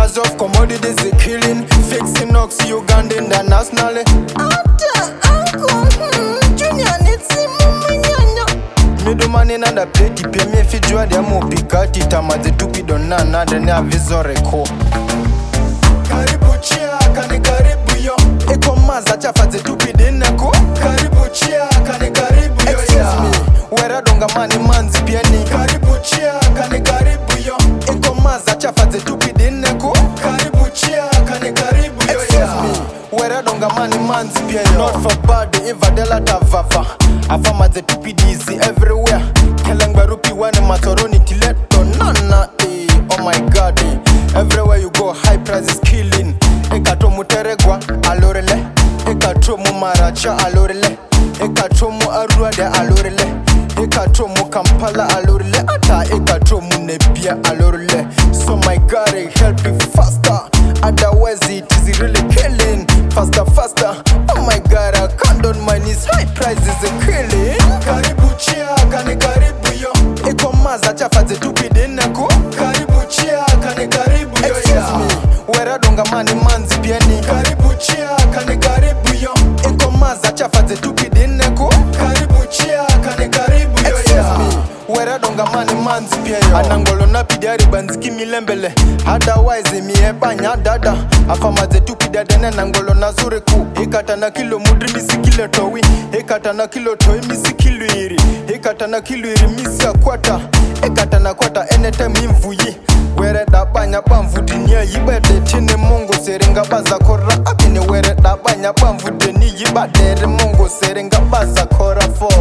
Millionaires of commodities they killing. Fixing Ox Uganda internationally. Junior needs Middleman in the plate, pay me if you draw them up, Picati, Tamazi, Tupidona, then I have Vizoreko. Karibuchia, Karibuyo. Eko Mazacha for the Tupidinako. Karibuchia, Karibuyo. Excuse me, where I don't get money, man's piani. Karibuchia, Karibuyo. Eko Mazacha for the Tupidinako. Karibuchia, Karibuyo. Excuse me, where I don't get money, man's piani. Not for bad, Invadela Tavafa. Afama the TPDC everywhere. Kelengbarupi wane matoroni tileto nana oh my god everywhere you go high prices killing. Ekato muteregwa alorele. Ekato mu maracha alorele. Ekato mu aruade alorele. Ekato mu Kampala alorele. Ata ekato mu Nebia alorele. So my god help me faster. Otherwise it is really killing. Faster, faster. Oh my god, I can't on my knees. High prices are killing. Karibuchia, Karibuyo. Eko Mazacha for the Tupidinako. Karibuchia, Karibuyo. Excuse me, where I don't get money, man's piani. Karibuchia, Karibuyo. Eko Mazacha for the Tupidinako. Karibuchia, Karibuyo. Excuse me, where I don't get money, man's piani. Anangolo na pidari banziki milembele. Otherwise mi ebanya dada. Afama the Tupidadene nangolo na zureku. Ekata na kilo mudri misi kilo towi. Ekata na kilo towi misi kilo iri. Ekata na kilo iri misi akwata. Ekata na kwata anytime imvuyi. Were da banya bamvudi niya yibede tine mungu seringa baza kora. Abine were da banya bamvudi ni yibade mungu seringa baza kora for.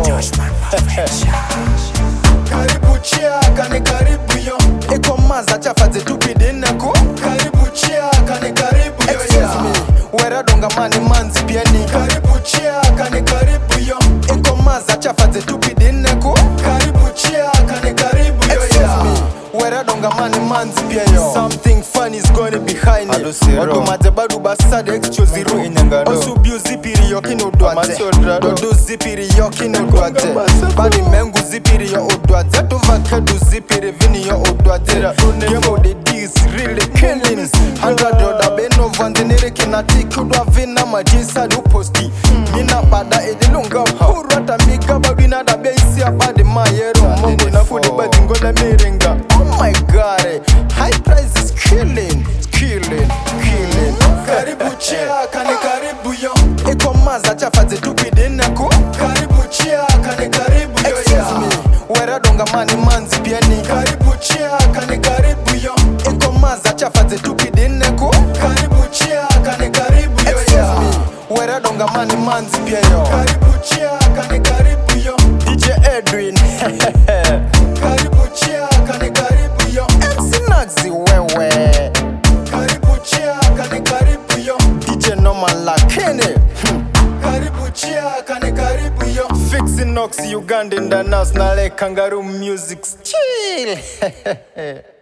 Karibuchia, Karibuyo. Eko Mazacha for the Tupidinako. Karibuchia, Karibuyo. Excuse me, where I don't get money, man's piani. Karibuchia, Karibuyo. Eko Mazacha for the Tupidinako. Karibuchia, Karibuyo. Excuse me, where I don't get money, man's piani. Something fun is going behind it. Otomate badu basade exchoziro. Osu biu zipiri yokino duate. Dodo zipiri yokino duate. Badi mengu zipiri yo odwate. Tovakedu zipiri vini yo odwate. Yemo de dis really killing. $100 beno vandenere kinati kudwa vina majinsa du posti. Mina bada edilunga urata miga babina da beisi abadi mayero. Mungu na kudi badi ngole miringa. Oh my god, high price is killing. Killing. Karibuchia, Karibuyo. Eko Mazacha for the Tupidinako. Karibuchia, Karibuyo. Excuse me, where I don't get money, man's piani. Karibuchia, Karibuyo. Eko Mazacha for the Tupidinako. Karibuchia, Karibuyo. Excuse me, where I don't get money, man's piani. Karibuchia, Karibuyo. DJ Edwin. Karibuchia, Karibuyo. MC Nazi wewe. Karibuchia, Karibuyo. DJ Norman Lakene. Karibuchia, Karibuyo. Fixing Ox Uganda international Kangaroo music chill.